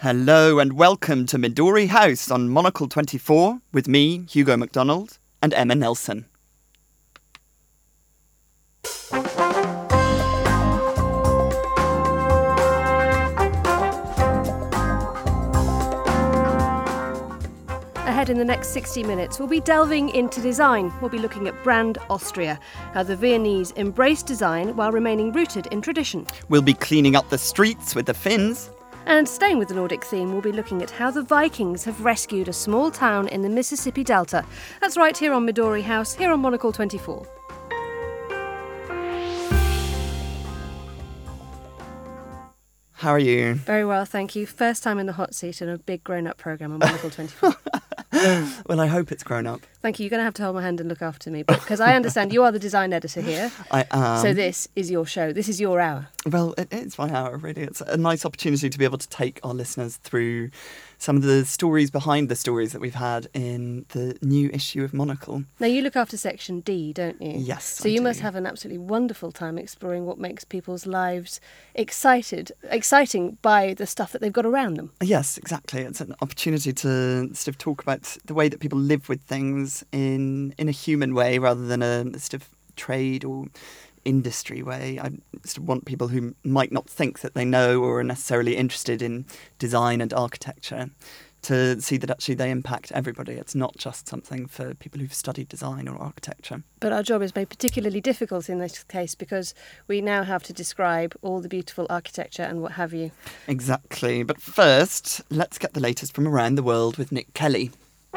Hello and welcome to Midori House on Monocle 24 with me, Hugo MacDonald, and Emma Nelson. Ahead in the next 60 minutes, we'll be delving into design. We'll be looking at Brand Austria, how the Viennese embrace design while remaining rooted in tradition. We'll be cleaning up the streets with the Finns. And staying with the Nordic theme, we'll be looking at how the Vikings have rescued a small town in the Mississippi Delta. That's right here on Midori House, here on Monocle 24. How are you? Very well, thank you. First time in the hot seat in a big grown-up programme on Monocle 24. Well, I hope it's grown up. Thank you. You're going to have to hold my hand and look after me, because I understand you are the design editor here. I am. So this is your show. This is your hour. Well, it's my hour, really. It's a nice opportunity to be able to take our listeners through some of the stories behind the stories that we've had in the new issue of Monocle. Now, you look after Section D, don't you? Yes, So I you do. must have an absolutely wonderful time exploring what makes people's lives exciting by the stuff that they've got around them. Yes, exactly. It's an opportunity to sort of talk about the way that people live with things in a human way rather than a sort of trade or industry way. I sort of want people who might not think that they know or are necessarily interested in design and architecture to see that actually they impact everybody. It's not just something for people who've studied design or architecture. But our job is made particularly difficult in this case because we now have to describe all the beautiful architecture and what have you. Exactly. But first, let's get the latest from around the world with Nick Kelly.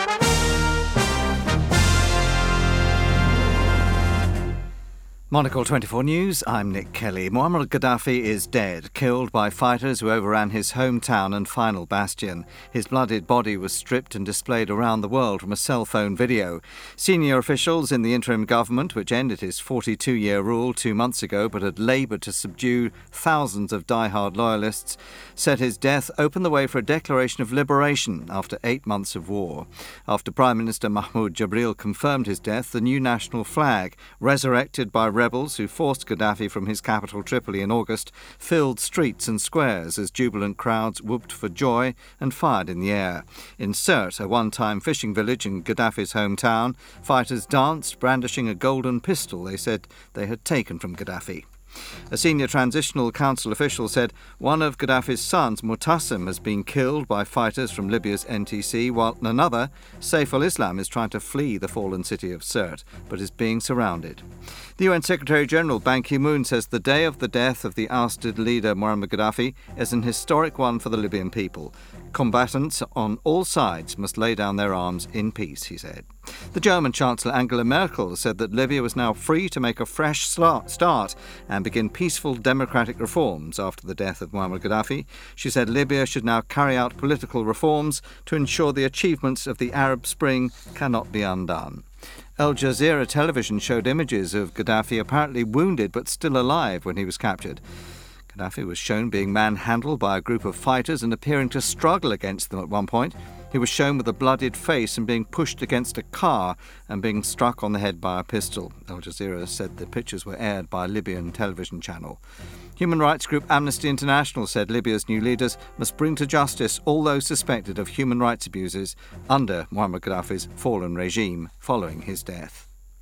Monocle 24 News, I'm Nick Kelly. Muammar Gaddafi is dead, killed by fighters who overran his hometown and final bastion. His bloodied body was stripped and displayed around the world from a cell phone video. Senior officials in the interim government, which ended his 42-year rule 2 months ago but had laboured to subdue thousands of die-hard loyalists, said his death opened the way for a declaration of liberation after 8 months of war. After Prime Minister Mahmoud Jabril confirmed his death, the new national flag, resurrected by rebels who forced Gaddafi from his capital Tripoli in August, filled streets and squares as jubilant crowds whooped for joy and fired in the air. In Sirte, a one-time fishing village in Gaddafi's hometown, fighters danced, brandishing a golden pistol they said they had taken from Gaddafi. A senior transitional council official said one of Gaddafi's sons, Mu'tasim, has been killed by fighters from Libya's NTC, while another, Saif al-Islam, is trying to flee the fallen city of Sirte, but is being surrounded. The UN Secretary-General Ban Ki-moon says the day of the death of the ousted leader Muammar Gaddafi is an historic one for the Libyan people. Combatants on all sides must lay down their arms in peace, he said. The German Chancellor Angela Merkel said that Libya was now free to make a fresh start and begin peaceful democratic reforms after the death of Muammar Gaddafi. She said Libya should now carry out political reforms to ensure the achievements of the Arab Spring cannot be undone. Al Jazeera television showed images of Gaddafi apparently wounded but still alive when he was captured. Gaddafi was shown being manhandled by a group of fighters and appearing to struggle against them at one point. He was shown with a bloodied face and being pushed against a car and being struck on the head by a pistol. Al Jazeera said the pictures were aired by a Libyan television channel. Human rights group Amnesty International said Libya's new leaders must bring to justice all those suspected of human rights abuses under Muammar Gaddafi's fallen regime following his death.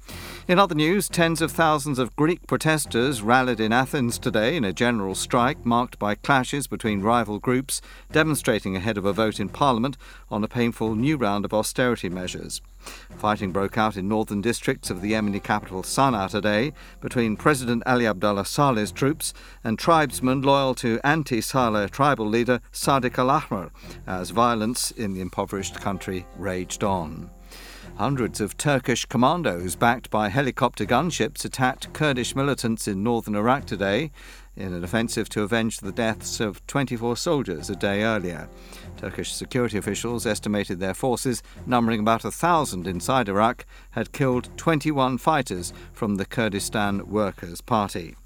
In other news, tens of thousands of Greek protesters rallied in Athens today in a general strike marked by clashes between rival groups, demonstrating ahead of a vote in Parliament on a painful new round of austerity measures. Fighting broke out in northern districts of the Yemeni capital Sana'a today between President Ali Abdullah Saleh's troops and tribesmen loyal to anti-Saleh tribal leader Sadiq al-Ahmar, as violence in the impoverished country raged on. Hundreds of Turkish commandos backed by helicopter gunships attacked Kurdish militants in northern Iraq today in an offensive to avenge the deaths of 24 soldiers a day earlier. Turkish security officials estimated their forces, numbering about 1,000 inside Iraq, had killed 21 fighters from the Kurdistan Workers' Party.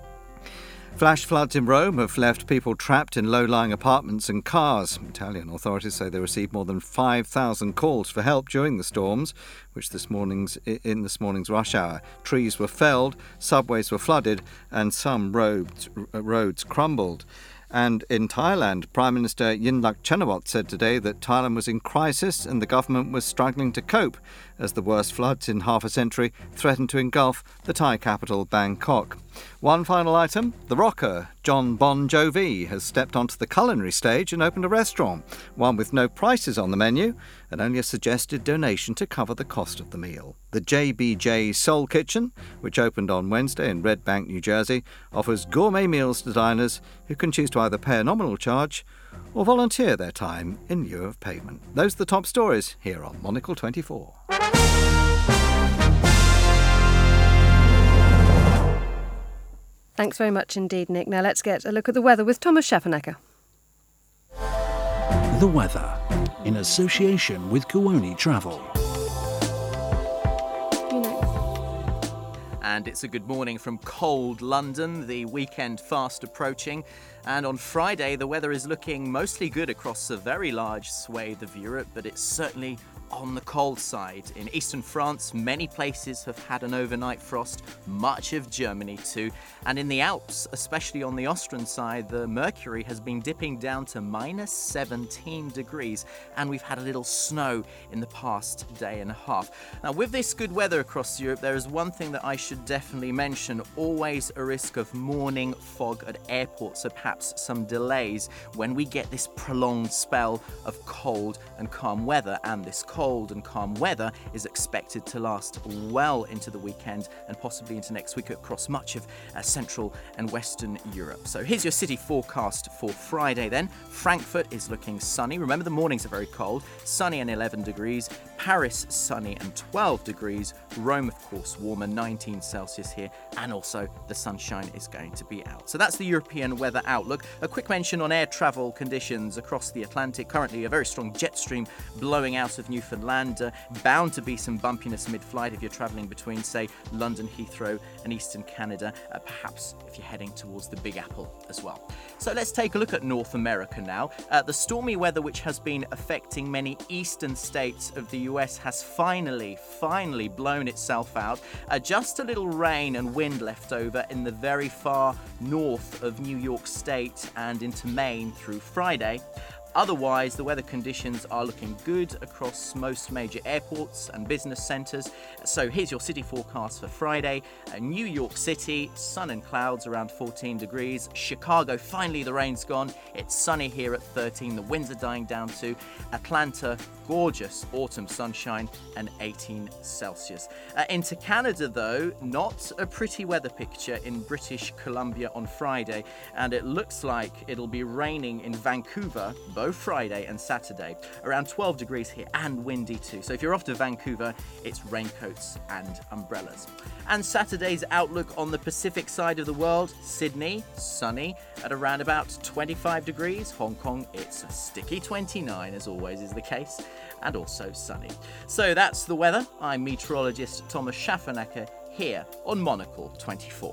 Flash floods in Rome have left people trapped in low-lying apartments and cars. Italian authorities say they received more than 5,000 calls for help during the storms, which in this morning's rush hour. Trees were felled, subways were flooded, and some roads crumbled. And in Thailand, Prime Minister Yingluck Shinawatra said today that Thailand was in crisis and the government was struggling to cope as the worst floods in half a century threatened to engulf the Thai capital, Bangkok. One final item, the rocker Jon Bon Jovi has stepped onto the culinary stage and opened a restaurant, one with no prices on the menu and only a suggested donation to cover the cost of the meal. The JBJ Soul Kitchen, which opened on Wednesday in Red Bank, New Jersey, offers gourmet meals to diners who can choose to either pay a nominal charge or volunteer their time in lieu of payment. Those are the top stories here on Monocle 24. Thanks very much indeed, Nick. Now let's get a look at the weather with Thomas Schaffernacker. The weather, in association with Kuoni Travel. And it's a good morning from cold London, the weekend fast approaching. And on Friday, the weather is looking mostly good across a very large swathe of Europe, but it's certainly on the cold side. In eastern France, many places have had an overnight frost, much of Germany too. And in the Alps, especially on the Austrian side, the mercury has been dipping down to minus 17 degrees. And we've had a little snow in the past day and a half. Now, with this good weather across Europe, there is one thing that I should definitely mention. Always a risk of morning fog at airports, so perhaps some delays when we get this prolonged spell of cold and calm weather. And this cold and calm weather is expected to last well into the weekend and possibly into next week across much of Central and Western Europe. So here's your city forecast for Friday then. Frankfurt is looking sunny. Remember, the mornings are very cold. Sunny and 11 degrees. Paris, sunny and 12 degrees. Rome, of course, warmer, 19 Celsius here. And also the sunshine is going to be out. So that's the European weather outlook. A quick mention on air travel conditions across the Atlantic. Currently a very strong jet stream blowing out of Newfoundland. Bound to be some bumpiness mid-flight if you're travelling between, say, London Heathrow and Eastern Canada, perhaps if you're heading towards the Big Apple as well. So let's take a look at North America now. The stormy weather which has been affecting many eastern states of the US has finally blown itself out. Just a little rain and wind left over in the very far north of New York State and into Maine through Friday. Otherwise, the weather conditions are looking good across most major airports and business centres. So here's your city forecast for Friday. New York City, sun and clouds around 14 degrees. Chicago, finally the rain's gone. It's sunny here at 13. The winds are dying down to. Atlanta, gorgeous autumn sunshine and 18 Celsius. Into Canada, though, not a pretty weather picture in British Columbia on Friday. And it looks like it'll be raining in Vancouver both Friday and Saturday, around 12 degrees here and windy too. So if you're off to Vancouver, it's raincoats and umbrellas. And Saturday's outlook on the Pacific side of the world: Sydney, sunny at around about 25 degrees. Hong Kong, it's a sticky 29, as always is the case, and also sunny. So that's the weather. I'm meteorologist Thomas Schaffernacker here on Monocle 24.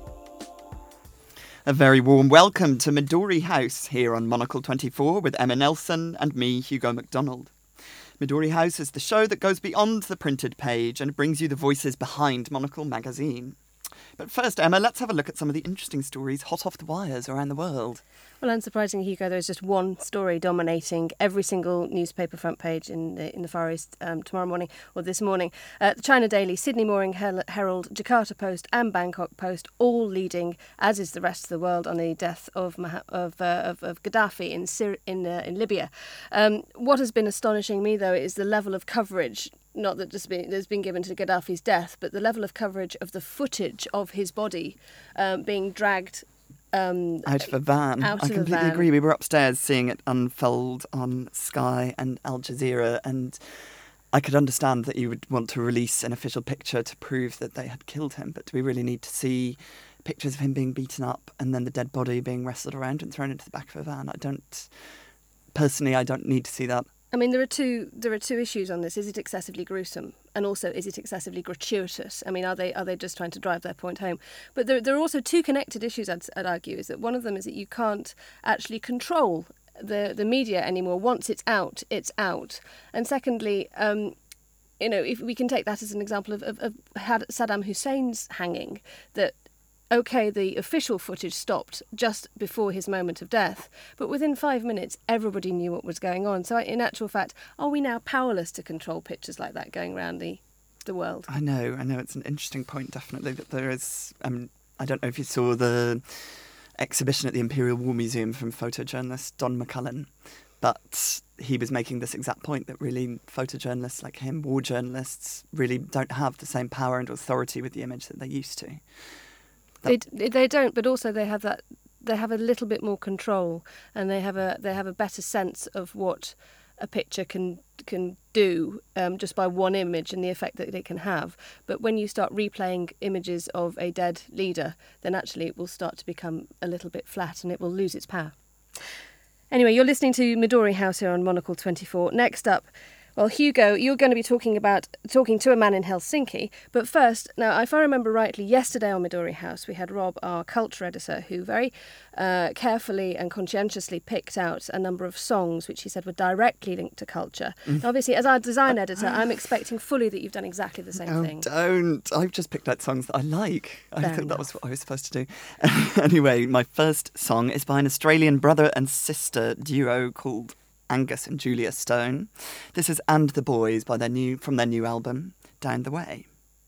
A very warm welcome to Midori House here on Monocle 24 with Emma Nelson and me, Hugo MacDonald. Midori House is the show that goes beyond the printed page and brings you the voices behind Monocle magazine. But first, Emma, let's have a look at some of the interesting stories hot off the wires around the world. Well, unsurprisingly, Hugo, there's just one story dominating every single newspaper front page in the Far East tomorrow morning, or this morning. The China Daily, Sydney Morning Herald, Jakarta Post and Bangkok Post, all leading, as is the rest of the world, on the death of Gaddafi in Libya. What has been astonishing me, though, is the level of coverage, not that there's been given to Gaddafi's death, but the level of coverage of the footage of his body being dragged out of a van. I completely agree. We were upstairs seeing it unfold on Sky and Al Jazeera, and I could understand that you would want to release an official picture to prove that they had killed him, but do we really need to see pictures of him being beaten up and then the dead body being wrestled around and thrown into the back of a van? I don't need to see that. I mean, there are two issues on this. Is it excessively gruesome? And also, is it excessively gratuitous? I mean, are they just trying to drive their point home? But there are also two connected issues, I'd argue, is that one of them is that you can't actually control the media anymore. Once it's out, it's out. And secondly, if we can take that as an example of Saddam Hussein's hanging, that OK, the official footage stopped just before his moment of death, but within 5 minutes, everybody knew what was going on. So in actual fact, are we now powerless to control pictures like that going around the world? I know. It's an interesting point, definitely, that there is... I don't know if you saw the exhibition at the Imperial War Museum from photojournalist Don McCullin, but he was making this exact point that really photojournalists like him, war journalists, really don't have the same power and authority with the image that they used to. They don't, but also they have a little bit more control, and they have a better sense of what a picture can do just by one image and the effect that it can have. But when you start replaying images of a dead leader, then actually it will start to become a little bit flat and it will lose its power. Anyway, you're listening to Midori House here on Monocle 24. Next up, well, Hugo, you're going to be talking to a man in Helsinki. But first, now, if I remember rightly, yesterday on Midori House, we had Rob, our culture editor, who very carefully and conscientiously picked out a number of songs which he said were directly linked to culture. And obviously, as our design editor, I'm expecting fully that you've done exactly the same thing. Don't. I've just picked out songs that I like. I think that was what I was supposed to do. Anyway, my first song is by an Australian brother and sister duo called Angus and Julia Stone. This is And the Boys from their new album, Down the Way.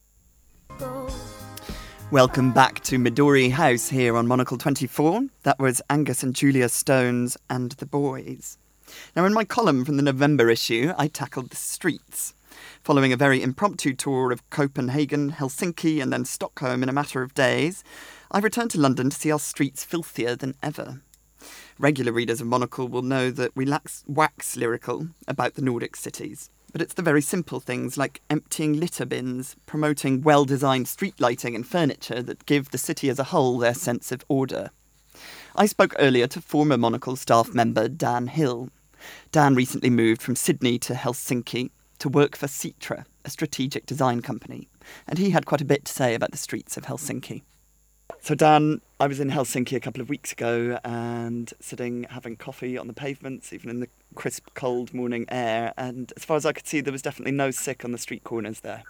Welcome back to Midori House here on Monocle 24. That was Angus and Julia Stone's And the Boys. Now, in my column from the November issue, I tackled the streets. Following a very impromptu tour of Copenhagen, Helsinki and then Stockholm in a matter of days, I returned to London to see our streets filthier than ever. Regular readers of Monocle will know that we wax lyrical about the Nordic cities, but it's the very simple things like emptying litter bins, promoting well-designed street lighting and furniture that give the city as a whole their sense of order. I spoke earlier to former Monocle staff member Dan Hill. Dan recently moved from Sydney to Helsinki to work for Citra, a strategic design company, and he had quite a bit to say about the streets of Helsinki. So Dan, I was in Helsinki a couple of weeks ago and sitting having coffee on the pavements, even in the crisp, cold morning air, and as far as I could see, there was definitely no sick on the street corners there.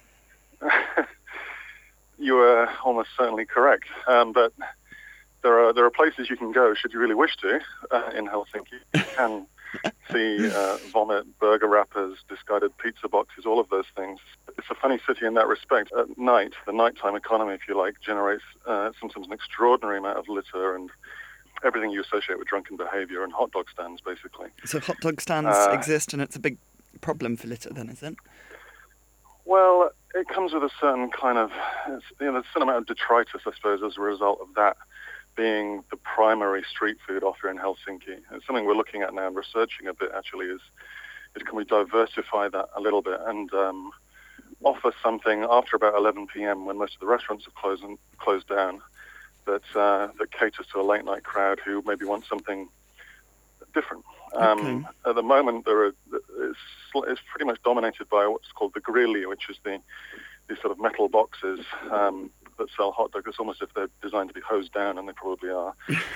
You were almost certainly correct, but there are places you can go should you really wish to in Helsinki. You can see vomit, burger wrappers, discarded pizza boxes, all of those things. It's a funny city in that respect. At night, the nighttime economy, if you like, generates sometimes an extraordinary amount of litter and everything you associate with drunken behaviour and hot dog stands, basically. So hot dog stands exist and it's a big problem for litter then, is it? Well, it comes with a certain kind of, a certain amount of detritus, I suppose, as a result of that being the primary street food offer in Helsinki. It's something we're looking at now and researching a bit, actually, is can we diversify that a little bit and offer something after about 11 p.m. when most of the restaurants have closed down that caters to a late night crowd who maybe want something different. Okay. At the moment, it's pretty much dominated by what's called the grilli, which is these sort of metal boxes that sell hot dogs. It's almost as if they're designed to be hosed down, and they probably are.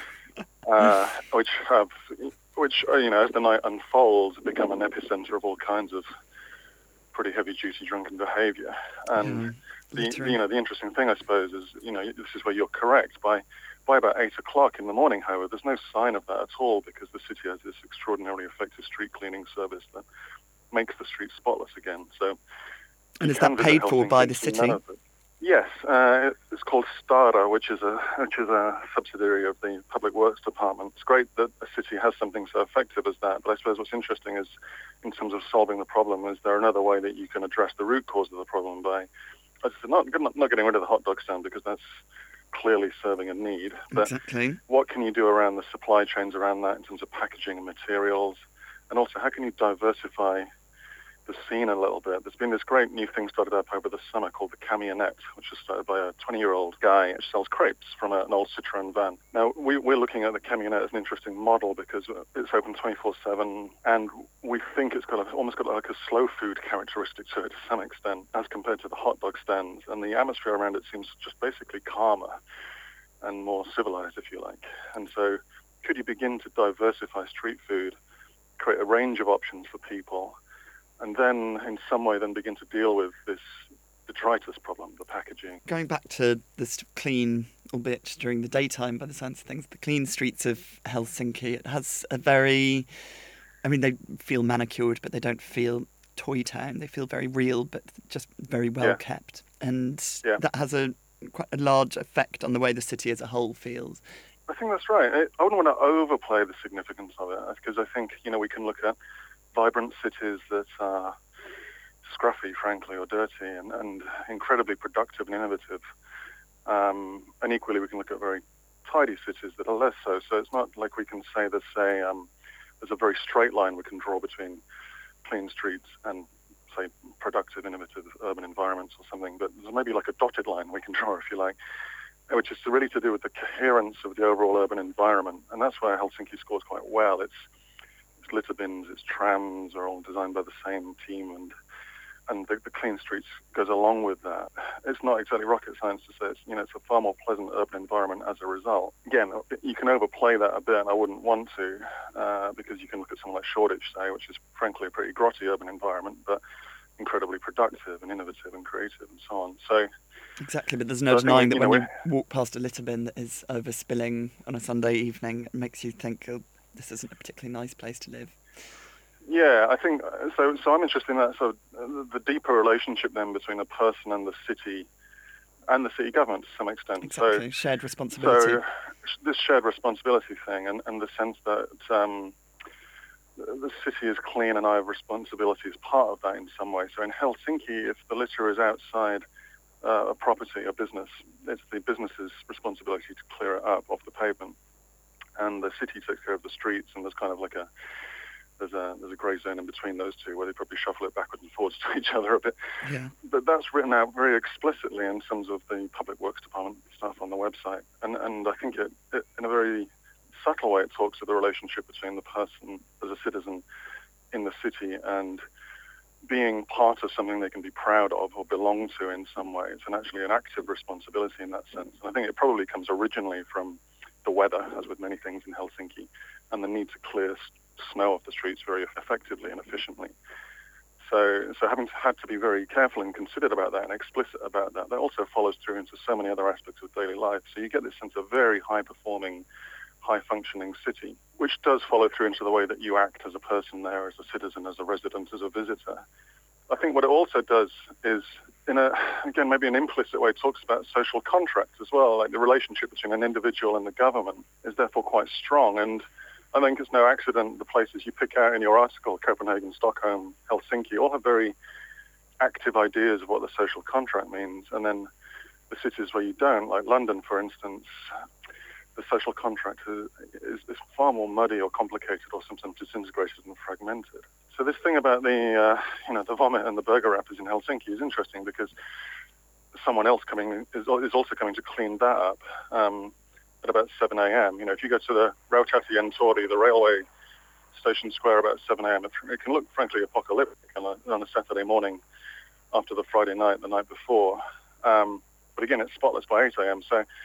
Which as the night unfolds, become an epicenter of all kinds of pretty heavy-duty drunken behaviour. And the interesting thing, I suppose, is this is where you're correct. By about 8 o'clock in the morning, however, there's no sign of that at all because the city has this extraordinarily effective street cleaning service that makes the streets spotless again. So, and is that paid for by the city? Yes, it's called Stara, which is a subsidiary of the Public Works Department. It's great that a city has something so effective as that, but I suppose what's interesting is, in terms of solving the problem, is there another way that you can address the root cause of the problem by, not getting rid of the hot dog stand because that's clearly serving a need, but exactly. What can you do around the supply chains around that in terms of packaging and materials, and also how can you diversify the scene a little bit? There's been this great new thing started up over the summer called the Camionette, which was started by a 20-year-old guy who sells crepes from an old Citroën van. Now, we're looking at the Camionette as an interesting model because it's open 24/7, and we think it's almost got like a slow food characteristic to it to some extent as compared to the hot dog stands, and the atmosphere around it seems just basically calmer and more civilized, if you like. And so could you begin to diversify street food, create a range of options for people, and then in some way then begin to deal with the detritus problem, the packaging. Going back to the clean, albeit during the daytime by the sounds of things, the clean streets of Helsinki, it has a very, they feel manicured, but they don't feel toy town. They feel very real, but just very well kept. And that has quite a large effect on the way the city as a whole feels. I think that's right. I wouldn't want to overplay the significance of it, because I think, we can look at vibrant cities that are scruffy, frankly, or dirty, and incredibly productive and innovative. And equally, we can look at very tidy cities that are less so. So it's not like we can say there's a very straight line we can draw between clean streets and, say, productive, innovative urban environments or something. But there's maybe like a dotted line we can draw, if you like, which is really to do with the coherence of the overall urban environment. And that's where Helsinki scores quite well. Its litter bins, its trams are all designed by the same team, and the clean streets goes along with that. It's not exactly rocket science to say it's a far more pleasant urban environment as a result. Again, you can overplay that a bit, and I wouldn't want to, because you can look at something like Shoreditch, say, which is frankly a pretty grotty urban environment, but incredibly productive and innovative and creative and so on. So exactly, but there's no denying that when you walk past a litter bin that is overspilling on a Sunday evening, it makes you think, this isn't a particularly nice place to live. Yeah, I think so. So I'm interested in that. So the deeper relationship then between the person and the city government to some extent. Exactly, so, shared responsibility. So this shared responsibility thing, and the sense that the city is clean and I have responsibility as part of that in some way. So in Helsinki, if the litter is outside a property, a business, it's the business's responsibility to clear it up off the pavement, and the city takes care of the streets. And there's kind of like there's a grey zone in between those two where they probably shuffle it backwards and forwards to each other a bit. Yeah. But that's written out very explicitly in terms of the Public Works Department stuff on the website. And I think it in a very subtle way, it talks of the relationship between the person as a citizen in the city and being part of something they can be proud of or belong to in some ways, and actually an active responsibility in that sense. And I think it probably comes originally from the weather, as with many things in Helsinki, and the need to clear snow off the streets very effectively and efficiently. So having had to be very careful and considered about that and explicit about that, that also follows through into so many other aspects of daily life. So you get this sense of very high-performing, high-functioning city, which does follow through into the way that you act as a person there, as a citizen, as a resident, as a visitor. I think what it also does is, again, maybe an implicit way, it talks about social contracts as well, like the relationship between an individual and the government is therefore quite strong. And I think it's no accident the places you pick out in your article, Copenhagen, Stockholm, Helsinki, all have very active ideas of what the social contract means. And then the cities where you don't, like London, for instance, the social contract is far more muddy or complicated or sometimes disintegrated and fragmented. So this thing about the vomit and the burger wrappers in Helsinki is interesting because someone else is also coming to clean that up at about 7 a.m. If you go to the Rautatientori, the railway station square, about 7 a.m., it can look frankly apocalyptic on a Saturday morning after the Friday night, the night before. But again, it's spotless by 8 a.m.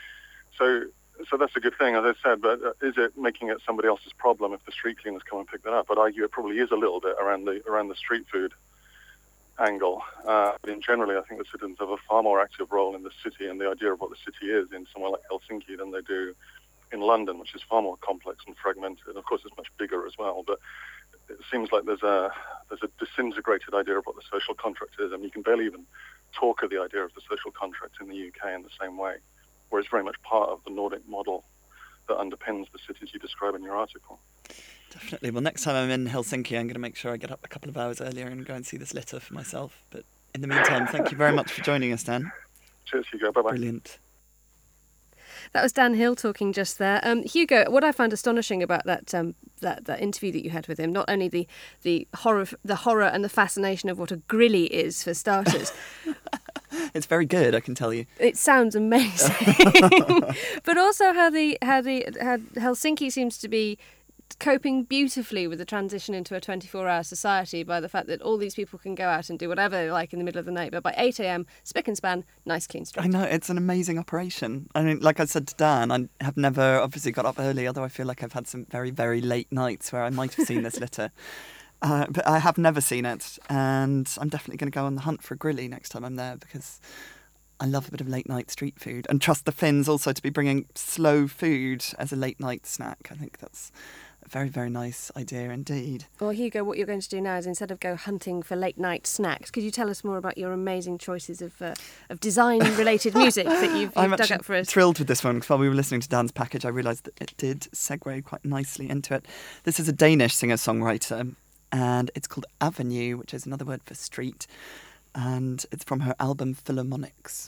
So that's a good thing, as I said, but is it making it somebody else's problem if the street cleaners come and pick that up? I'd argue it probably is a little bit around the street food angle. But generally, I think the citizens have a far more active role in the city and the idea of what the city is in somewhere like Helsinki than they do in London, which is far more complex and fragmented. Of course, it's much bigger as well, but it seems like there's a disintegrated idea of what the social contract is, and you can barely even talk of the idea of the social contract in the UK in the same way, where it's very much part of the Nordic model that underpins the cities you describe in your article. Definitely. Well, next time I'm in Helsinki, I'm going to make sure I get up a couple of hours earlier and go and see this litter for myself. But in the meantime, thank you very much for joining us, Dan. Cheers, Hugo. Bye-bye. Brilliant. That was Dan Hill talking just there. Hugo, what I found astonishing about that interview that you had with him, not only the horror and the fascination of what a grilly is for starters. It's very good, I can tell you. It sounds amazing, but also how Helsinki seems to be coping beautifully with the transition into a 24-hour society by the fact that all these people can go out and do whatever they like in the middle of the night, but by 8 a.m, spick and span, nice clean street. I know, it's an amazing operation. I mean, like I said to Dan, I have never obviously got up early, although I feel like I've had some very, very late nights where I might have seen this litter. but I have never seen it, and I'm definitely going to go on the hunt for a grilly next time I'm there, because I love a bit of late night street food, and trust the Finns also to be bringing slow food as a late night snack. I think that's a very, very nice idea indeed. Well, Hugo, what you're going to do now is, instead of go hunting for late night snacks, could you tell us more about your amazing choices of design-related music that you've I'm dug up for us? thrilled with this one, because while we were listening to Dan's package, I realised that it did segue quite nicely into it. This is a Danish singer-songwriter, and it's called Avenue, which is another word for street, and it's from her album Philharmonics.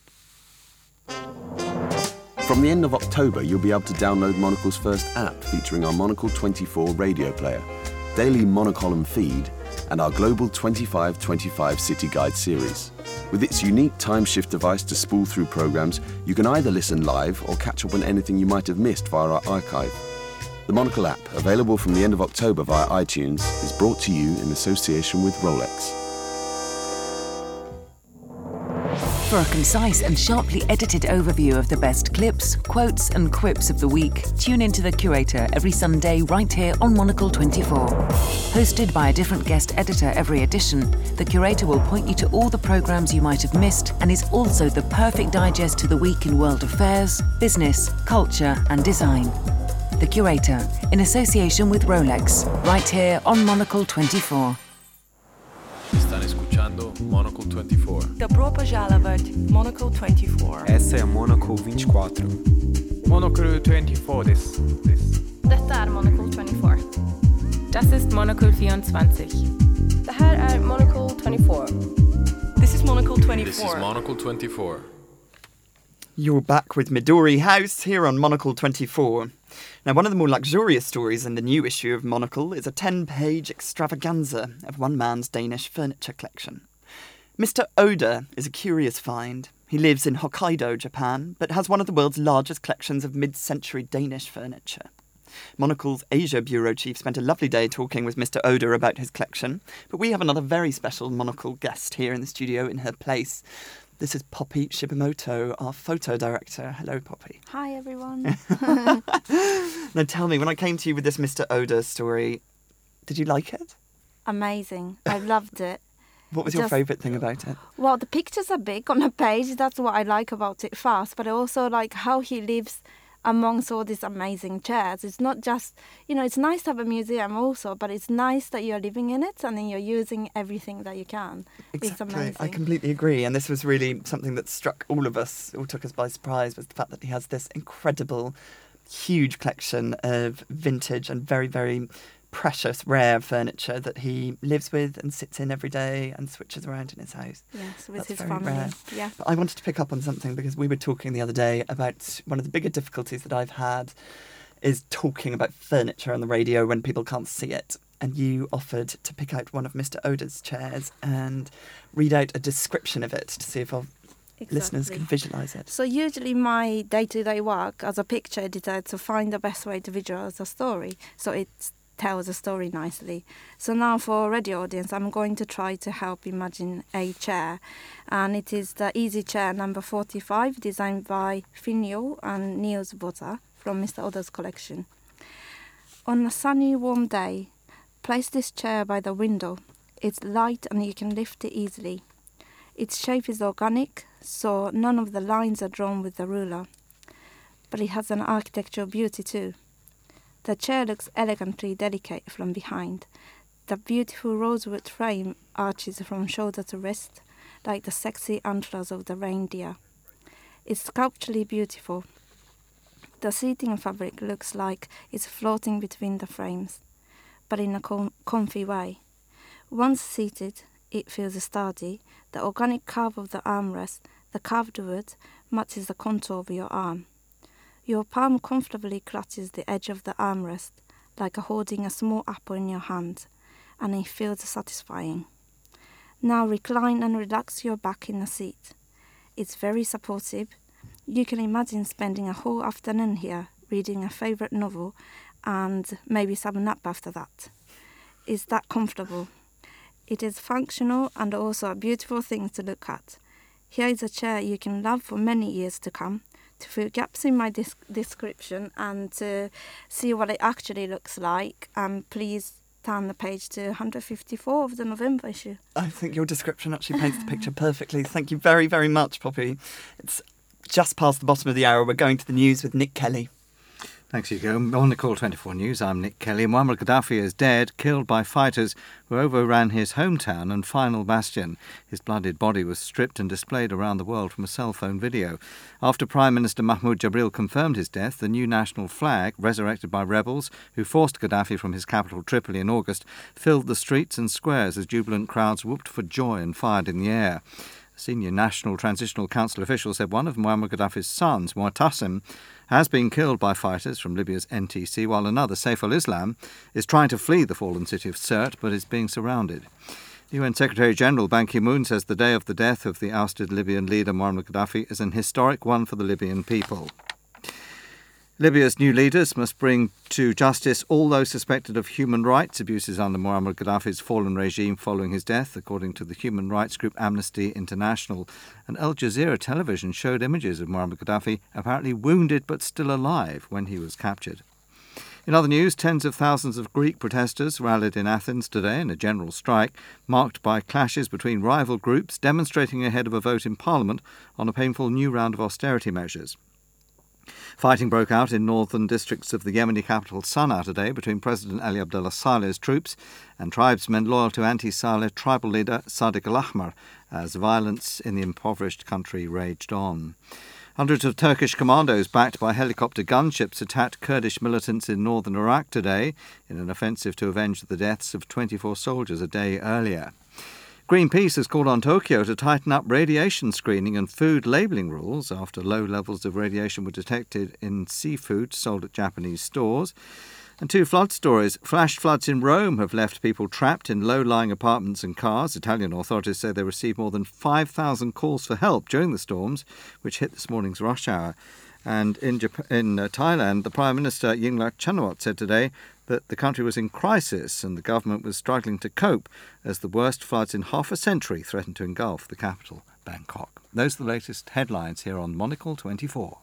From the end of October, you'll be able to download Monocle's first app featuring our Monocle 24 radio player, daily monocolumn feed, and our global 25-25 City Guide series. With its unique time shift device to spool through programs, you can either listen live or catch up on anything you might have missed via our archive. The Monocle app, available from the end of October via iTunes, is brought to you in association with Rolex. For a concise and sharply edited overview of the best clips, quotes and quips of the week, tune into The Curator every Sunday right here on Monocle 24. Hosted by a different guest editor every edition, The Curator will point you to all the programmes you might have missed and is also the perfect digest to the week in world affairs, business, culture and design. The Curator, in association with Rolex, right here on Monocle 24. Están escuchando Monocle 24. Dobro požalovat Monocle 24. Essa é a Monocle 24. Monocle 24 です. Detta är Monocle 24. Das ist Monocle 24. Det här är Monocle 24. This is Monocle 24. This is Monocle 24. You're back with Midori House here on Monocle 24. Now, one of the more luxurious stories in the new issue of Monocle is a 10-page extravaganza of one man's Danish furniture collection. Mr. Oda is a curious find. He lives in Hokkaido, Japan, but has one of the world's largest collections of mid-century Danish furniture. Monocle's Asia Bureau Chief spent a lovely day talking with Mr. Oda about his collection, but we have another very special Monocle guest here in the studio in her place. This is Poppy Shibamoto, our photo director. Hello, Poppy. Hi, everyone. Now, tell me, when I came to you with this Mr. Oda story, did you like it? Amazing. I loved it. What was your favourite thing about it? Well, the pictures are big on a page. That's what I like about it first. But I also like how he lives amongst all these amazing chairs. It's not just, it's nice to have a museum also, but it's nice that you're living in it and then you're using everything that you can. Exactly. It's amazing. I completely agree. And this was really something that struck all of us, or took us by surprise, was the fact that he has this incredible, huge collection of vintage and very, very precious, rare furniture that he lives with and sits in every day and switches around in his house. Yes, with That's his very family. Rare. Yeah. But I wanted to pick up on something because we were talking the other day about one of the bigger difficulties that I've had is talking about furniture on the radio when people can't see it. And you offered to pick out one of Mr. Oda's chairs and read out a description of it to see if our listeners can visualise it. So usually my day-to-day work as a picture editor to find the best way to visualise a story. So it tells a story nicely. So now for a radio audience, I'm going to try to help imagine a chair. And it is the Easy Chair number 45, designed by Finjo and Niels Botta from Mr. Oda's collection. On a sunny, warm day, place this chair by the window. It's light and you can lift it easily. Its shape is organic, so none of the lines are drawn with the ruler. But it has an architectural beauty too. The chair looks elegantly delicate from behind. The beautiful rosewood frame arches from shoulder to wrist, like the sexy antlers of the reindeer. It's sculpturally beautiful. The seating fabric looks like it's floating between the frames, but in a comfy way. Once seated, it feels sturdy. The organic curve of the armrest, the carved wood, matches the contour of your arm. Your palm comfortably clutches the edge of the armrest, like holding a small apple in your hand, and it feels satisfying. Now recline and relax your back in the seat. It's very supportive. You can imagine spending a whole afternoon here, reading a favourite novel, and maybe some nap after that. It's that comfortable. It is functional and also a beautiful thing to look at. Here is a chair you can love for many years to come. To fill gaps in my description and to see what it actually looks like, please turn the page to 154 of the November issue. I think your description actually paints the picture perfectly. Thank you very, very much, Poppy. It's just past the bottom of the hour. We're going to the news with Nick Kelly. Thanks, Hugo. On Nicole 24 News, I'm Nick Kelly. Muammar Gaddafi is dead, killed by fighters who overran his hometown and final bastion. His bloodied body was stripped and displayed around the world from a cell phone video. After Prime Minister Mahmoud Jabril confirmed his death, the new national flag, resurrected by rebels who forced Gaddafi from his capital Tripoli in August, filled the streets and squares as jubilant crowds whooped for joy and fired in the air. A senior National Transitional Council official said one of Muammar Gaddafi's sons, Mu'tasim, has been killed by fighters from Libya's NTC, while another, Saif al-Islam, is trying to flee the fallen city of Sirte but is being surrounded. UN Secretary-General Ban Ki-moon says the day of the death of the ousted Libyan leader Muammar Gaddafi is an historic one for the Libyan people. Libya's new leaders must bring to justice all those suspected of human rights abuses under Muammar Gaddafi's fallen regime following his death, according to the human rights group Amnesty International. And Al Jazeera television showed images of Muammar Gaddafi apparently wounded but still alive when he was captured. In other news, tens of thousands of Greek protesters rallied in Athens today in a general strike, marked by clashes between rival groups demonstrating ahead of a vote in Parliament on a painful new round of austerity measures. Fighting broke out in northern districts of the Yemeni capital Sana'a today between President Ali Abdullah Saleh's troops and tribesmen loyal to anti-Saleh tribal leader Sadiq al-Ahmar as violence in the impoverished country raged on. Hundreds of Turkish commandos backed by helicopter gunships attacked Kurdish militants in northern Iraq today in an offensive to avenge the deaths of 24 soldiers a day earlier. Greenpeace has called on Tokyo to tighten up radiation screening and food labelling rules after low levels of radiation were detected in seafood sold at Japanese stores. And two flood stories. Flash floods in Rome have left people trapped in low-lying apartments and cars. Italian authorities say they received more than 5,000 calls for help during the storms, which hit this morning's rush hour. And in Thailand, the Prime Minister Yingluck Chinawath said today that the country was in crisis and the government was struggling to cope as the worst floods in half a century threatened to engulf the capital, Bangkok. Those are the latest headlines here on Monocle 24.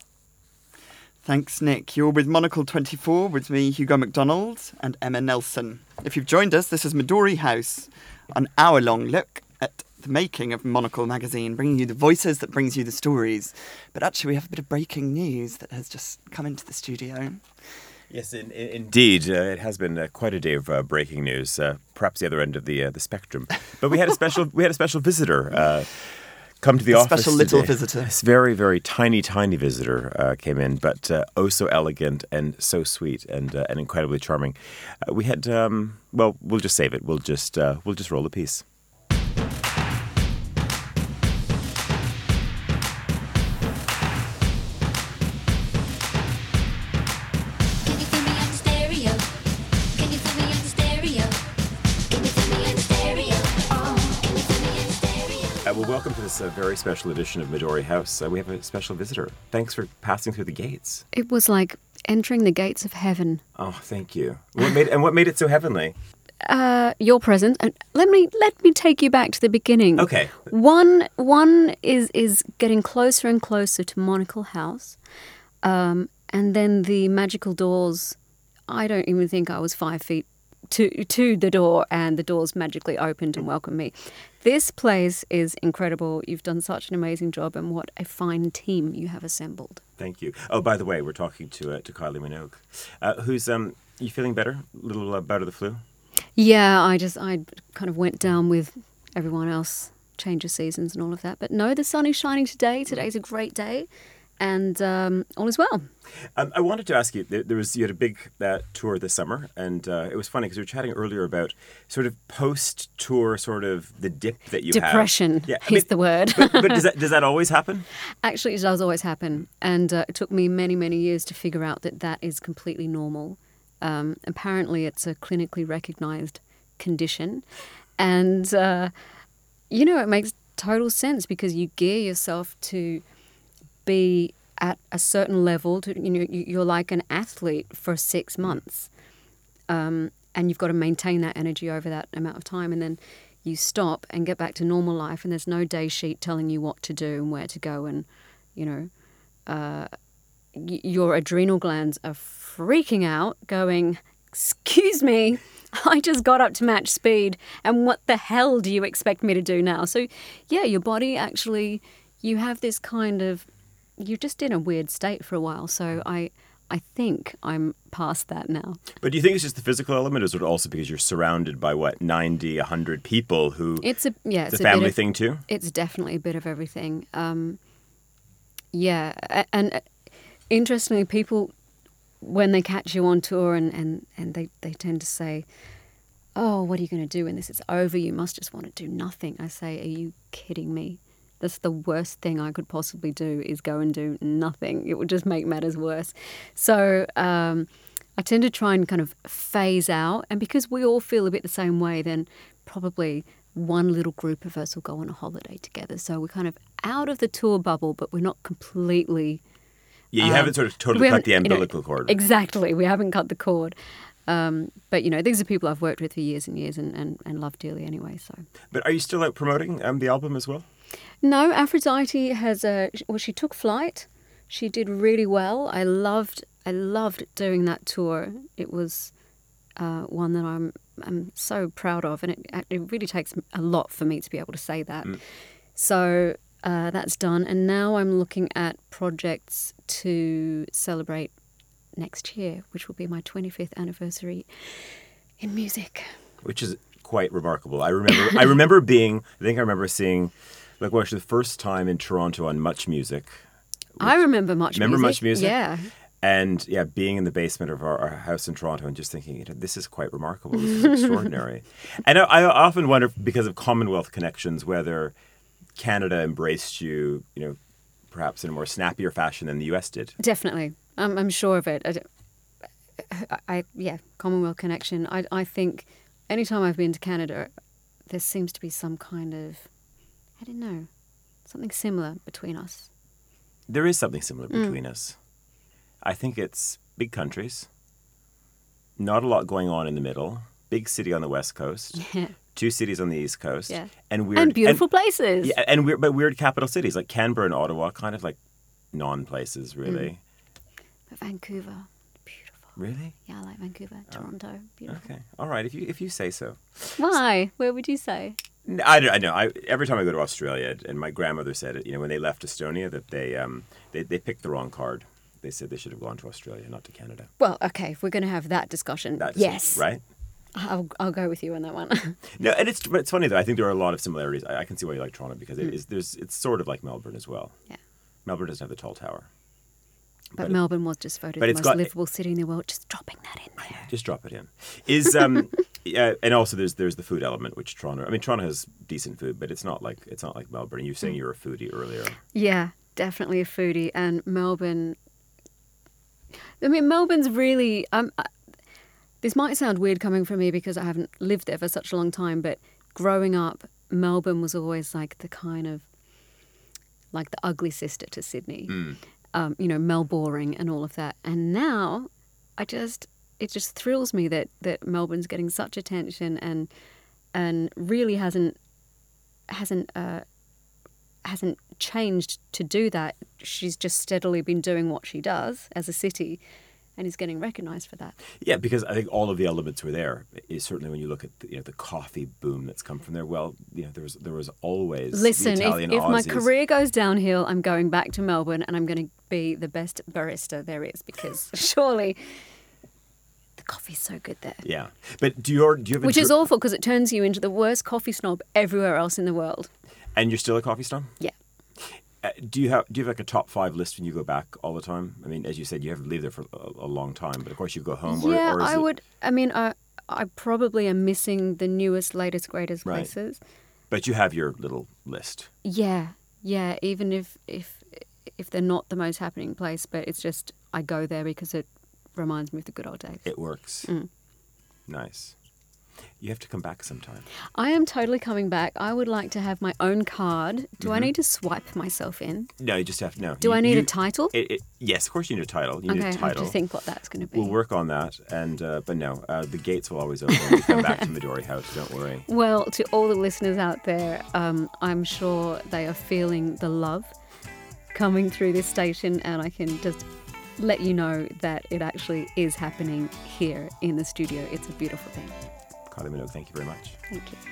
Thanks, Nick. You're with Monocle 24 with me, Hugo MacDonald, and Emma Nelson. If you've joined us, this is Midori House, an hour-long look at the making of Monocle magazine, bringing you the voices that brings you the stories. But actually, we have a bit of breaking news that has just come into the studio. Yes, indeed. It has been quite a day of breaking news, perhaps the other end of the spectrum. But we had a special visitor come to the office. Special little visitor. This very, very tiny visitor came in, but oh so elegant and so sweet and incredibly charming. We had we'll just save it. We'll just roll the piece. Well, welcome to this very special edition of Midori House. We have a special visitor. Thanks for passing through the gates. It was like entering the gates of heaven. Oh, thank you. What made it so heavenly? Your presence. And let me take you back to the beginning. Okay. One is getting closer and closer to Monocle House, and then the magical doors. I don't even think I was 5 feet to the door, and the doors magically opened and welcomed me. This place is incredible. You've done such an amazing job, and what a fine team you have assembled. Thank you. Oh, by the way, we're talking to Kylie Minogue, who's you feeling better? A little bout of the flu? Yeah, I kind of went down with everyone else, change of seasons and all of that. But no, the sun is shining today. Today's a great day. And all is well. I wanted to ask you, you had a big tour this summer, and it was funny because we were chatting earlier about sort of post-tour, sort of the dip that you have. Depression is the word. but does that always happen? Actually, it does always happen. And it took me many, many years to figure out that is completely normal. Apparently, it's a clinically recognised condition. And, it makes total sense because you gear yourself to be at a certain level. You're like an athlete for 6 months, and you've got to maintain that energy over that amount of time, and then you stop and get back to normal life, and there's no day sheet telling you what to do and where to go, and your adrenal glands are freaking out, going, "Excuse me, I just got up to match speed, and what the hell do you expect me to do now? So, yeah, your body actually, you have this kind of, you're just in a weird state for a while. So I think I'm past that now. But do you think it's just the physical element, or is it also because you're surrounded by, 90, 100 people who... It's a family thing too? It's definitely a bit of everything. Yeah, and interestingly, people, when they catch you on tour and they tend to say, oh, what are you going to do when this is over? You must just want to do nothing. I say, are you kidding me? That's the worst thing I could possibly do, is go and do nothing. It would just make matters worse. So I tend to try and kind of phase out. And because we all feel a bit the same way, then probably one little group of us will go on a holiday together. So we're kind of out of the tour bubble, but we're not completely... Yeah, you haven't sort of totally cut the umbilical cord. Exactly. We haven't cut the cord. But, these are people I've worked with for years and years and love dearly anyway. So. But are you still out promoting the album as well? No, Aphrodite has she took flight. She did really well. I loved doing that tour. It was one that I'm so proud of, and it really takes a lot for me to be able to say that. So that's done, and now I'm looking at projects to celebrate next year, which will be my 25th anniversary in music. Which is quite remarkable. I remember seeing, actually the first time in Toronto on Much Music. I remember Much Music. Remember Much Music? Yeah. And being in the basement of our house in Toronto and just thinking, this is quite remarkable. This is extraordinary. And I often wonder, because of Commonwealth connections, whether Canada embraced you, perhaps in a more snappier fashion than the US did. Definitely. I'm sure of it. Commonwealth connection. I think anytime I've been to Canada, there seems to be some kind of, I don't know, something similar between us. There is something similar between us. I think it's big countries, not a lot going on in the middle, big city on the West Coast, 2 cities on the East Coast, and weird and beautiful places. Yeah, and weird capital cities like Canberra and Ottawa, kind of like non-places really. But Vancouver, beautiful. Really? Yeah, I like Vancouver. Toronto, beautiful. Okay, all right. If you say so. Why? Where would you say? I know. Every time I go to Australia, and my grandmother said it, when they left Estonia, that they picked the wrong card. They said they should have gone to Australia, not to Canada. Well, okay, if we're going to have that discussion, yes. Right? I'll go with you on that one. No, and it's funny, though. I think there are a lot of similarities. I can see why you like Toronto, because it's sort of like Melbourne as well. Yeah. Melbourne doesn't have the tall tower. But Melbourne was just voted the most livable city in the world. Just dropping that in there. Just drop it in. And also there's the food element, which Toronto has decent food, but it's not like Melbourne. You were saying you were a foodie earlier. Yeah, definitely a foodie. And Melbourne, Melbourne's really, this might sound weird coming from me because I haven't lived there for such a long time, but growing up, Melbourne was always like the kind of, like the ugly sister to Sydney. Melboring and all of that. And now it just thrills me that Melbourne's getting such attention and really hasn't changed to do that. She's just steadily been doing what she does as a city and is getting recognised for that. Yeah, because I think all of the elements were there. Certainly when you look at the coffee boom that's come from there, there was always Listen, the Italian if my Aussies. career goes downhill, I'm going back to Melbourne and I'm going to be the best barista there is, because surely the coffee's so good there. Yeah. But do you have Which is awful, because it turns you into the worst coffee snob everywhere else in the world. And you're still a coffee snob? Yeah. Do you have like a top 5 list when you go back all the time? I mean, as you said, you have to leave there for a long time, but of course you go home. Yeah, I would. I mean, I probably am missing the newest, latest, greatest places. But you have your little list. Yeah. Even if they're not the most happening place, but it's just I go there because it reminds me of the good old days. It works. Nice. You have to come back sometime. I am totally coming back. I would like to have my own card. Do I need to swipe myself in? No, you just have to know. Do I need a title? Yes, of course you need a title. You need a title. I have to think what that's going to be. We'll work on that. And but no, the gates will always open when you come back to Midori House. Don't worry. Well, to all the listeners out there, I'm sure they are feeling the love coming through this station, and I can just let you know that it actually is happening here in the studio. It's a beautiful thing. Kylie Minogue, thank you very much. Thank you.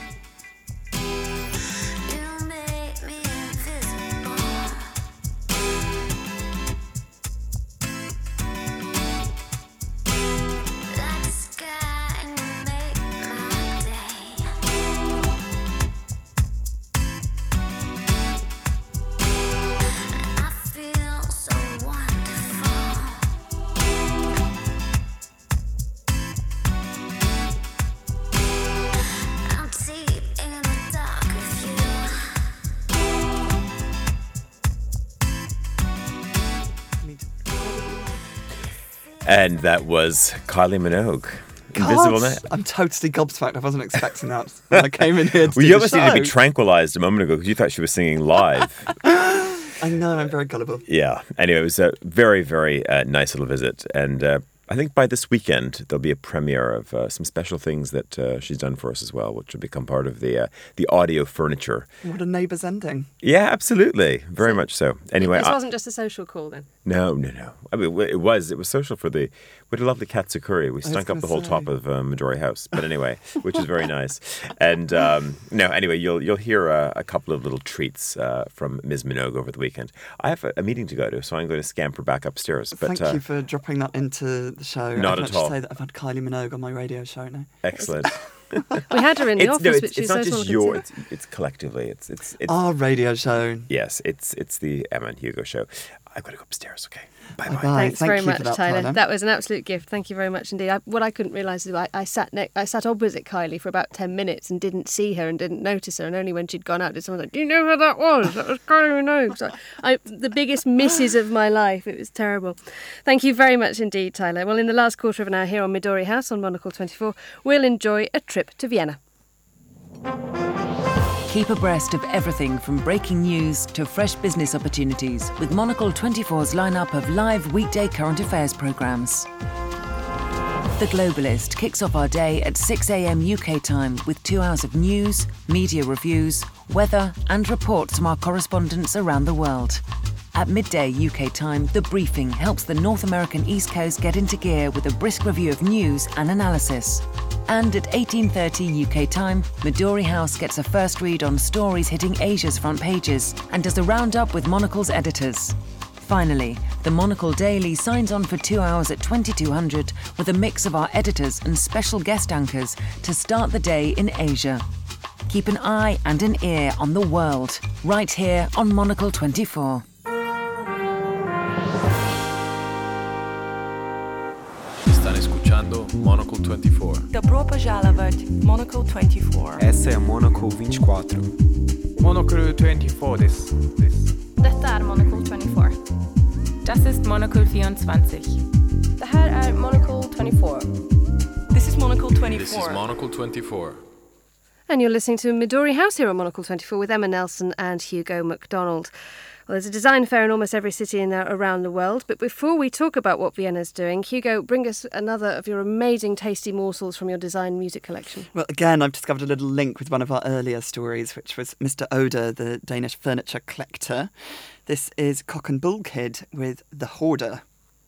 And that was Kylie Minogue. Invisible Man. I'm totally gobsmacked. I wasn't expecting that when I came in here to Well, do you the obviously need to be show. tranquilized a moment ago because you thought she was singing live. I know, I'm very gullible. Yeah. Anyway, it was a very, very nice little visit. And I think by this weekend, there'll be a premiere of some special things that she's done for us as well, which will become part of the audio furniture. What a Neighbours ending. Yeah, absolutely. Very much so. Anyway, This wasn't just a social call then? No. I mean, it was social for we had a lovely katsukuri. We stunk up the whole top of Midori House. But anyway, which is very nice. And anyway, you'll hear a couple of little treats from Ms. Minogue over the weekend. I have a meeting to go to, so I'm going to scamper back upstairs. But Thank you for dropping that into the show. Not I'd at like all. to say that I've had Kylie Minogue on my radio show now. Excellent. We had her in the office, which it's is not so just small. it's collectively. It's Our radio show. Yes, it's the Emma and Hugo show. I've got to go upstairs. Okay. Bye. Thanks Thank very you much, for that, Tyler. That was an absolute gift. Thank you very much indeed. What I couldn't realise is I sat opposite Kylie for about 10 minutes and didn't see her and didn't notice her. And only when she'd gone out did someone say, "Do you know who that was? That was Kylie Minogue." So the biggest misses of my life. It was terrible. Thank you very much indeed, Tyler. Well, in the last quarter of an hour here on Midori House on Monocle 24, we'll enjoy a trip to Vienna. Keep abreast of everything from breaking news to fresh business opportunities with Monocle 24's lineup of live weekday current affairs programmes. The Globalist kicks off our day at 6 a.m. UK time with 2 hours of news, media reviews, weather and reports from our correspondents around the world. At midday UK time, The Briefing helps the North American East Coast get into gear with a brisk review of news and analysis. And at 18:30 UK time, Midori House gets a first read on stories hitting Asia's front pages and does a roundup with Monocle's editors. Finally, the Monocle Daily signs on for 2 hours at 2200 with a mix of our editors and special guest anchors to start the day in Asia. Keep an eye and an ear on the world, right here on Monocle 24. Están escuchando Monocle 24. Dobro požalovat Monocle 24. Essa é a Monocle 24. Monocle 24 です。 Detta är Monocle 24. Das ist Monocle 24. Det här är Monocle 24. This is Monocle 24. This is Monocle 24. And you're listening to Midori House here on Monocle 24 with Emma Nelson and Hugo McDonald. Well, there's a design fair in almost every city around the world. But before we talk about what Vienna's doing, Hugo, bring us another of your amazing tasty morsels from your design music collection. Well, again, I've discovered a little link with one of our earlier stories, which was Mr. Oder, the Danish furniture collector. This is Cock and Bull Kid with The Hoarder.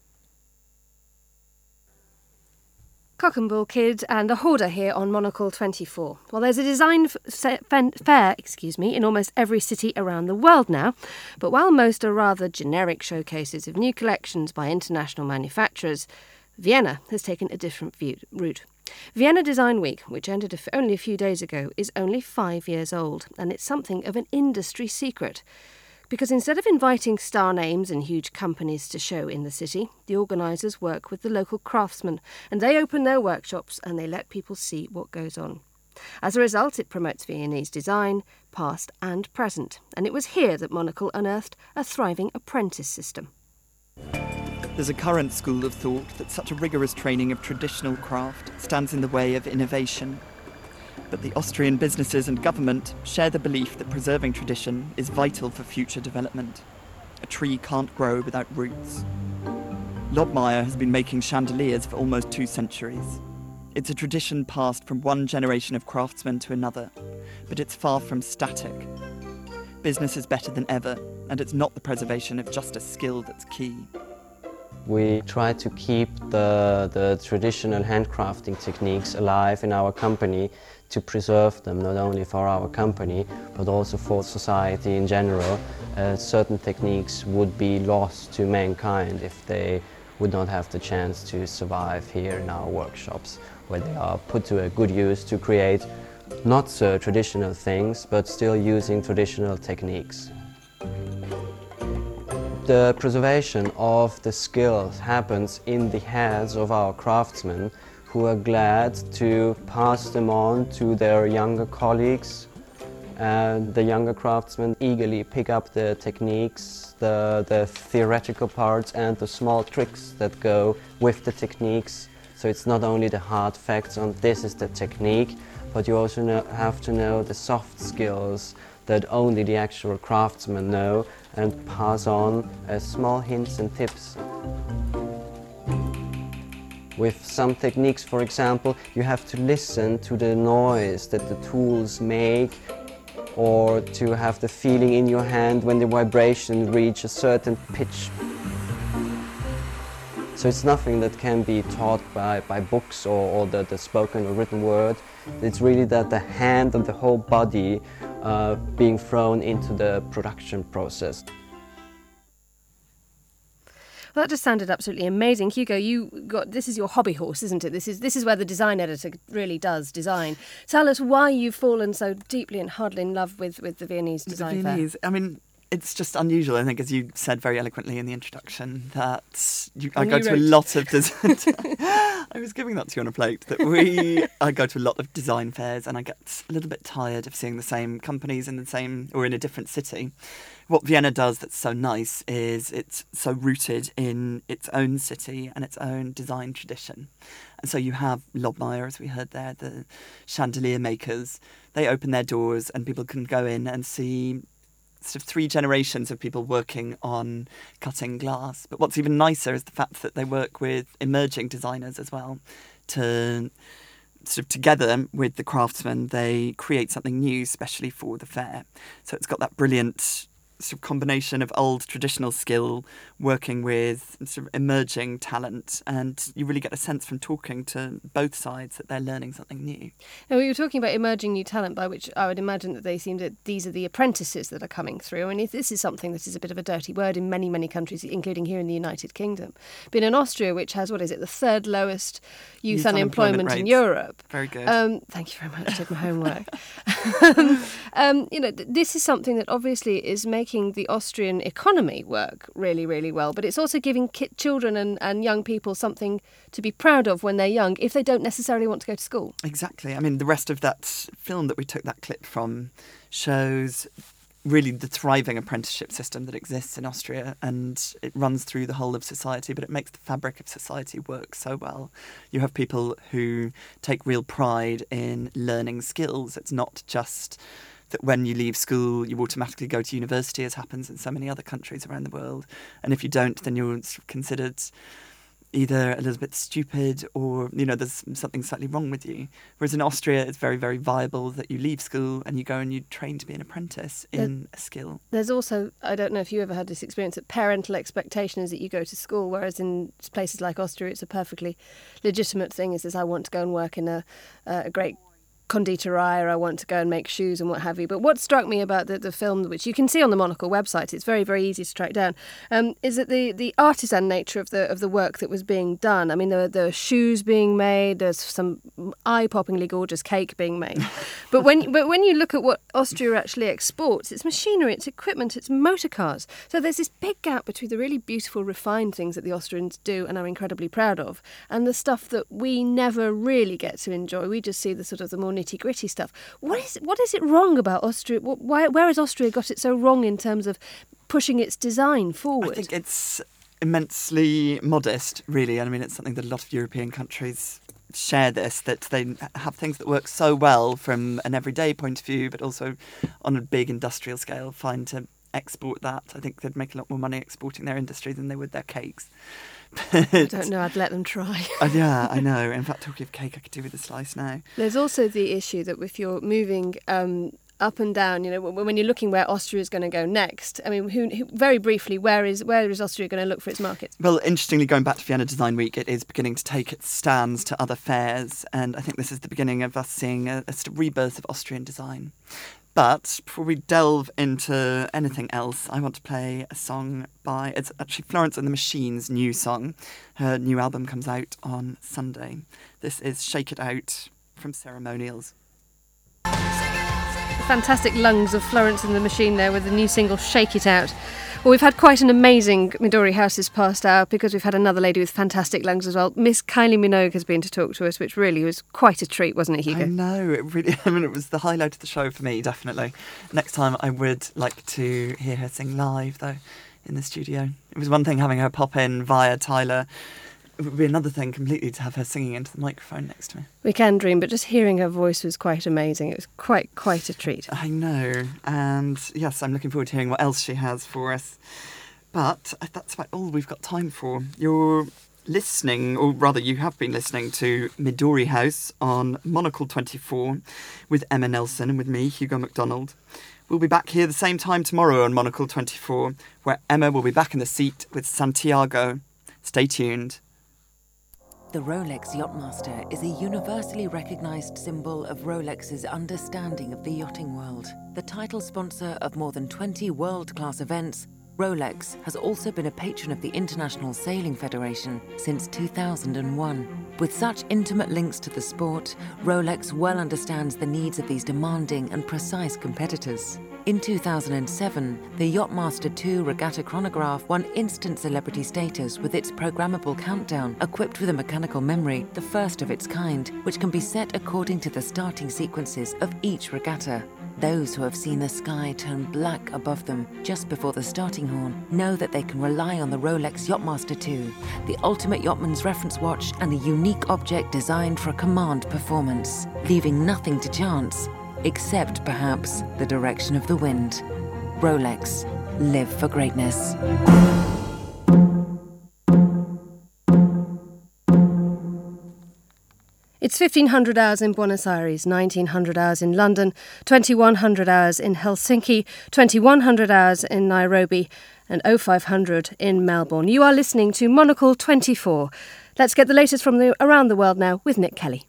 Cock and Bull Kid and The Hoarder here on Monocle 24. Well, there's a design fair, in almost every city around the world now. But while most are rather generic showcases of new collections by international manufacturers, Vienna has taken a different route. Vienna Design Week, which ended only a few days ago, is only 5 years old, and it's something of an industry secret. Because instead of inviting star names and huge companies to show in the city, the organisers work with the local craftsmen, and they open their workshops and they let people see what goes on. As a result, it promotes Viennese design, past and present, and it was here that Monocle unearthed a thriving apprentice system. There's a current school of thought that such a rigorous training of traditional craft stands in the way of innovation. But the Austrian businesses and government share the belief that preserving tradition is vital for future development. A tree can't grow without roots. Lobmeyer has been making chandeliers for almost 2 centuries. It's a tradition passed from one generation of craftsmen to another, but it's far from static. Business is better than ever, and it's not the preservation of just a skill that's key. We try to keep the traditional handcrafting techniques alive in our company, to preserve them, not only for our company, but also for society in general. Certain techniques would be lost to mankind if they would not have the chance to survive here in our workshops, where they are put to a good use to create not so traditional things, but still using traditional techniques. The preservation of the skills happens in the heads of our craftsmen, who are glad to pass them on to their younger colleagues, and the younger craftsmen eagerly pick up the techniques, the theoretical parts and the small tricks that go with the techniques. So it's not only the hard facts on this is the technique, but you also have to know the soft skills that only the actual craftsmen know, and pass on as small hints and tips. With some techniques, for example, you have to listen to the noise that the tools make, or to have the feeling in your hand when the vibration reaches a certain pitch. So it's nothing that can be taught by books or the spoken or written word. It's really that the hand and the whole body being thrown into the production process. Well, that just sounded absolutely amazing. Hugo, this is your hobby horse, isn't it? This is where the design editor really does design. Tell us why you've fallen so deeply and hardly in love with the Viennese Design Fair. I mean, it's just unusual, I think, as you said very eloquently in the introduction, that I go to a lot of design. I was giving that to you on a plate. I go to a lot of design fairs, and I get a little bit tired of seeing the same companies in the same or in a different city. What Vienna does that's so nice is it's so rooted in its own city and its own design tradition. And so you have Lobmeier, as we heard there, the chandelier makers. They open their doors and people can go in and see sort of 3 generations of people working on cutting glass. But what's even nicer is the fact that they work with emerging designers as well. To sort of together with the craftsmen, they create something new, especially for the fair. So it's got that brilliant sort of combination of old traditional skill working with sort of emerging talent, and you really get a sense from talking to both sides that they're learning something new. Now, we were talking about emerging new talent, by which I would imagine that they seem that these are the apprentices that are coming through. And if this is something that is a bit of a dirty word in many, many countries, including here in the United Kingdom. But in Austria, which has, the 3rd lowest youth unemployment in Europe. Very good. Thank you very much. I did my homework. This is something that obviously is making the Austrian economy work really, really well, but it's also giving children and young people something to be proud of when they're young, if they don't necessarily want to go to school. Exactly. I mean, the rest of that film that we took that clip from shows really the thriving apprenticeship system that exists in Austria, and it runs through the whole of society, but it makes the fabric of society work so well. You have people who take real pride in learning skills. It's not just that when you leave school, you automatically go to university, as happens in so many other countries around the world. And if you don't, then you're considered either a little bit stupid or, there's something slightly wrong with you. Whereas in Austria, it's very, very viable that you leave school and you go and you train to be an apprentice in a skill. There's also, I don't know if you ever had this experience, that parental expectation is that you go to school, whereas in places like Austria, it's a perfectly legitimate thing. It says, I want to go and work in a great conditorei, or I want to go and make shoes and what have you. But what struck me about the film, which you can see on the Monocle website, it's very, very easy to track down, is that the artisan nature of the work that was being done. I mean, there were shoes being made, there's some eye-poppingly gorgeous cake being made. But when you look at what Austria actually exports, it's machinery, it's equipment, it's motor cars. So there's this big gap between the really beautiful, refined things that the Austrians do and are incredibly proud of, and the stuff that we never really get to enjoy. We just see the sort of the more nitty-gritty stuff. What is it wrong about Austria? Where has Austria got it so wrong in terms of pushing its design forward? I think it's immensely modest, really. I mean, it's something that a lot of European countries share this, that they have things that work so well from an everyday point of view, but also on a big industrial scale, find to export that. I think they'd make a lot more money exporting their industry than they would their cakes. I don't know, I'd let them try. Yeah, I know. In fact, talking of cake, I could do with a slice now. There's also the issue that if you're moving up and down. When you're looking where Austria is going to go next, I mean, very briefly, where is Austria going to look for its markets? Well, interestingly, going back to Vienna Design Week, it is beginning to take its stands to other fairs, and I think this is the beginning of us seeing a sort of rebirth of Austrian design. But before we delve into anything else, I want to play a song it's actually Florence and the Machine's new song. Her new album comes out on Sunday. This is Shake It Out from Ceremonials. The fantastic lungs of Florence and the Machine there with the new single Shake It Out. Well, we've had quite an amazing Midori House this past hour because we've had another lady with fantastic lungs as well. Miss Kylie Minogue has been to talk to us, which really was quite a treat, wasn't it, Hugo? I know, it was the highlight of the show for me, definitely. Next time I would like to hear her sing live, though, in the studio. It was one thing having her pop in via Tyler. It would be another thing completely to have her singing into the microphone next to me. We can dream, but just hearing her voice was quite amazing. It was quite a treat. I know. And yes, I'm looking forward to hearing what else she has for us. But that's about all we've got time for. You're listening, or rather you have been listening to Midori House on Monocle 24 with Emma Nelson and with me, Hugo MacDonald. We'll be back here the same time tomorrow on Monocle 24, where Emma will be back in the seat with Santiago. Stay tuned. The Rolex Yachtmaster is a universally recognised symbol of Rolex's understanding of the yachting world. The title sponsor of more than 20 world-class events, Rolex has also been a patron of the International Sailing Federation since 2001. With such intimate links to the sport, Rolex well understands the needs of these demanding and precise competitors. In 2007, the Yachtmaster 2 Regatta Chronograph won instant celebrity status with its programmable countdown, equipped with a mechanical memory, the first of its kind, which can be set according to the starting sequences of each regatta. Those who have seen the sky turn black above them just before the starting horn know that they can rely on the Rolex Yachtmaster 2, the ultimate yachtman's reference watch and a unique object designed for a command performance, leaving nothing to chance, except perhaps the direction of the wind. Rolex, live for greatness. It's 1500 hours in Buenos Aires, 1900 hours in London, 2100 hours in Helsinki, 2100 hours in Nairobi, and 0500 in Melbourne. You are listening to Monocle 24. Let's get the latest from around the world now with Nick Kelly.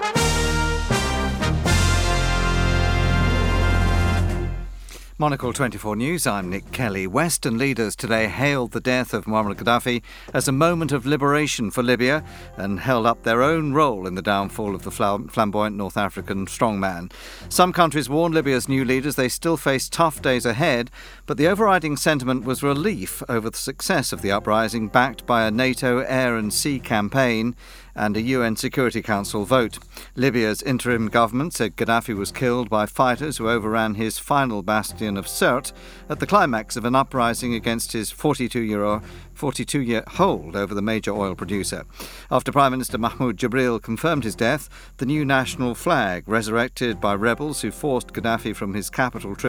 Monocle 24 News, I'm Nick Kelly. Western leaders today hailed the death of Muammar Gaddafi as a moment of liberation for Libya and held up their own role in the downfall of the flamboyant North African strongman. Some countries warned Libya's new leaders they still face tough days ahead, but the overriding sentiment was relief over the success of the uprising, backed by a NATO air and sea campaign and a UN Security Council vote. Libya's interim government said Gaddafi was killed by fighters who overran his final bastion of Sirte at the climax of an uprising against his 42-year hold over the major oil producer. After Prime Minister Mahmoud Jibril confirmed his death, the new national flag, resurrected by rebels who forced Gaddafi from his capital